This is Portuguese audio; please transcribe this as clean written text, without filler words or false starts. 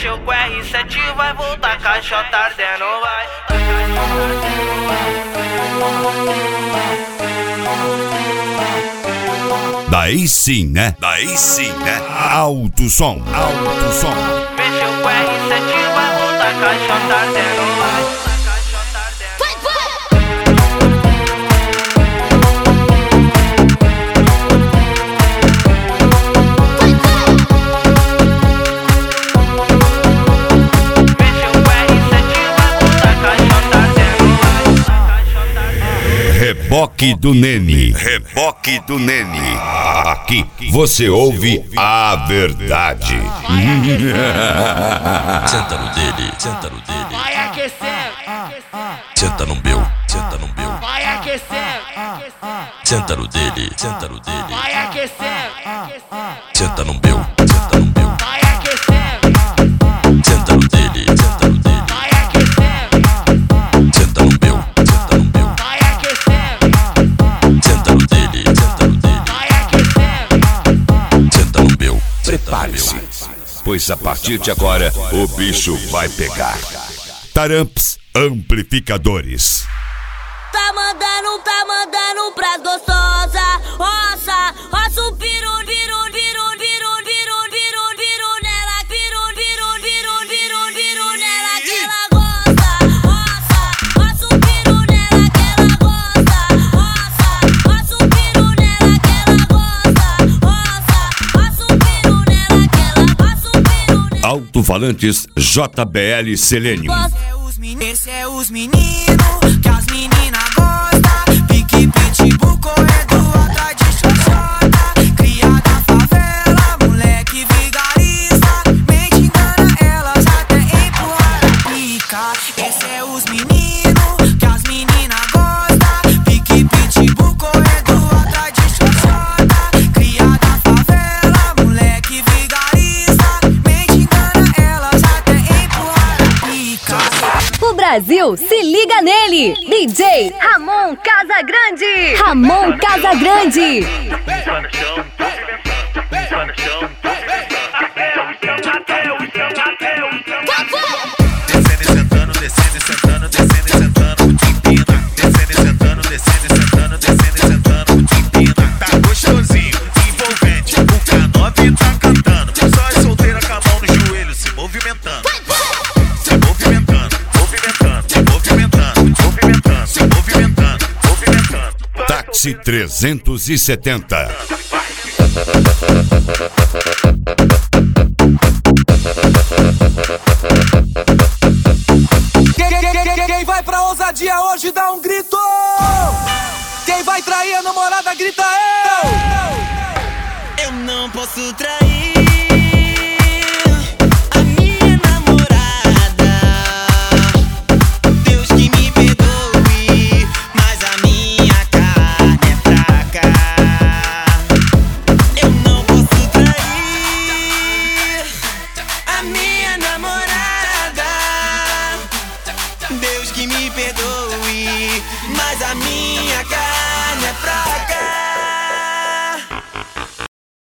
Mexeu com R7, vai voltar, caixota ardendo, vai. Daí sim, né? Alto som. Mexeu com R7, vai voltar, caixota ardendo, vai. Reboque do Nene. Aqui você ouve a verdade. Senta no dele. Vai aquecendo. Senta no meu. Vai aquecendo. Senta no dele. Vai aquecendo. Senta no meu. Vai aquecendo. Senta no dele. Vai aquecendo. Senta no meu. Vai aquecendo. Senta no dele. Vai aquecendo. Senta no meu. Prepare-se, pois a partir de agora o bicho vai pegar. Taramps Amplificadores. Tá mandando pras gostosa. Roça o piru nela. Piru nela que ela gosta. Roça o piru nela que ela gosta. Roça o piru nela que ela gosta. Roça o piru nela que ela gosta. Alto-falantes JBL Selênio. Esse é os meninos que as meninas gostam. Pique, pitbull, corredor atrás de xoxota. Criada na favela, moleque vigarista. Mente engana elas até empurrar a pica. Esse é os meninos que as meninas gostam. Pique, pitbull, corredor atrás de xoxota. Criada na favela, moleque vigarista. Mente engana elas até empurrar a pica. O Brasil se liga nele. DJ Ramon Casagrande. Descendo e sentando, descendo e sentando, descendo e sentando, te empina. Descendo e sentando, descendo e sentando, descendo e sentando, te empina. Tá gostosinho, envolvente, o K9 tá cantando. Só as solteiras com a mão no joelho, se movimentando. Se movimentando, movimentando. Táxi 370. Quem vai pra ousadia hoje dá um grito. Quem vai trair a namorada grita eu. Eu não posso trair a minha namorada. Deus que me perdoe, mas a minha carne é fraca. Eu não posso trair a minha namorada. Deus que me perdoe, mas a minha carne é fraca.